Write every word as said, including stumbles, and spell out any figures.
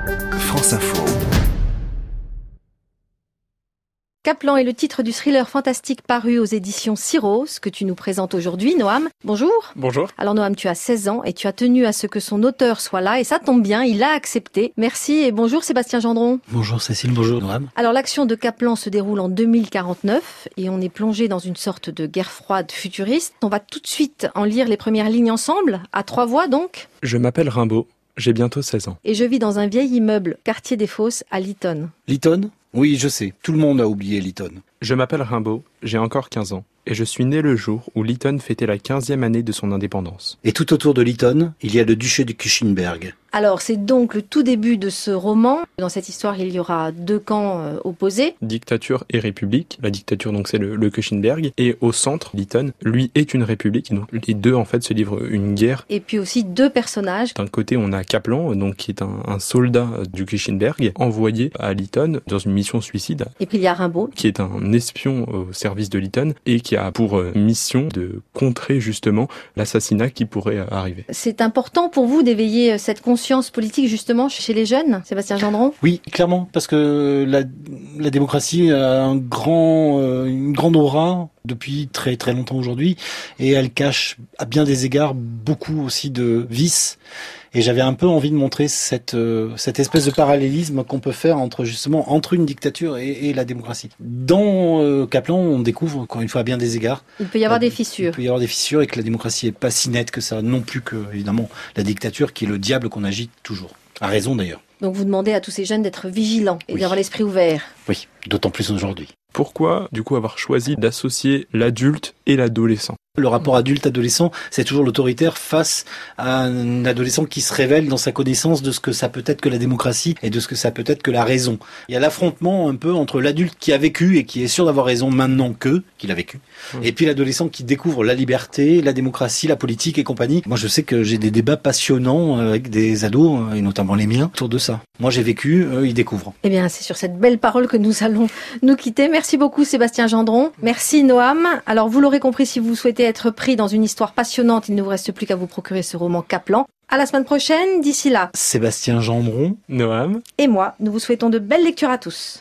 France Info. Kaplan est le titre du thriller fantastique paru aux éditions Syros, que tu nous présentes aujourd'hui, Noam. Bonjour. Bonjour. Alors Noam, tu as seize ans et tu as tenu à ce que son auteur soit là, et ça tombe bien, il a accepté. Merci et bonjour Sébastien Gendron. Bonjour Cécile, bonjour Noam. Alors l'action de Kaplan se déroule en deux mille quarante-neuf et on est plongé dans une sorte de guerre froide futuriste. On va tout de suite en lire les premières lignes ensemble, à trois voix donc. Je m'appelle Rimbaud, j'ai bientôt seize ans. Et je vis dans un vieil immeuble, quartier des Fosses, à Lytton. Lytton ? Oui, je sais, tout le monde a oublié Lytton. Je m'appelle Rimbaud, j'ai encore quinze ans, et je suis né le jour où Lytton fêtait la quinzième année de son indépendance. Et tout autour de Lytton, il y a le duché de Kuchenberg. Alors, c'est donc le tout début de ce roman. Dans cette histoire, il y aura deux camps euh, opposés. Dictature et république. La dictature, donc, c'est le, le Kuchenberg. Et au centre, Lytton, lui, est une république. Donc, les deux, en fait, se livrent une guerre. Et puis aussi deux personnages. D'un côté, on a Kaplan, donc, qui est un, un soldat du Kuchenberg, envoyé à Lytton dans une mission suicide. Et puis il y a Rimbaud, qui est un espion au service de Lytton et qui a pour mission de contrer, justement, l'assassinat qui pourrait arriver. C'est important pour vous d'éveiller cette conscience politique justement chez les jeunes, Sébastien Gendron? Oui, clairement, parce que la, la démocratie a un grand, euh, une grande aura depuis très très longtemps aujourd'hui, et elle cache à bien des égards beaucoup aussi de vices. Et j'avais un peu envie de montrer cette euh, cette espèce de parallélisme qu'on peut faire entre justement entre une dictature et, et la démocratie. Dans euh, Kaplan, on découvre encore une fois à bien des égards. Il peut y avoir euh, des fissures. Il peut y avoir des fissures et que la démocratie est pas si nette que ça, non plus que évidemment la dictature qui est le diable qu'on agite toujours. À raison d'ailleurs. Donc vous demandez à tous ces jeunes d'être vigilants et Oui. d'avoir l'esprit ouvert. Oui, d'autant plus aujourd'hui. Pourquoi, du coup, avoir choisi d'associer l'adulte et l'adolescent ? Le rapport adulte-adolescent, c'est toujours l'autoritaire face à un adolescent qui se révèle dans sa connaissance de ce que ça peut être que la démocratie et de ce que ça peut être que la raison. Il y a l'affrontement un peu entre l'adulte qui a vécu et qui est sûr d'avoir raison maintenant que qu'il a vécu, mmh. et puis l'adolescent qui découvre la liberté, la démocratie, la politique et compagnie. Moi, je sais que j'ai des débats passionnants avec des ados, et notamment les miens, autour de ça. Moi, j'ai vécu, eux, ils découvrent. Eh bien, c'est sur cette belle parole que nous allons nous quitter. Merci beaucoup Sébastien Gendron. Merci Noam. Alors, vous l'aurez compris, si vous souhaitez être pris dans une histoire passionnante, il ne vous reste plus qu'à vous procurer ce roman Kaplan. À la semaine prochaine, d'ici là. Sébastien Gendron, Noam et moi, nous vous souhaitons de belles lectures à tous.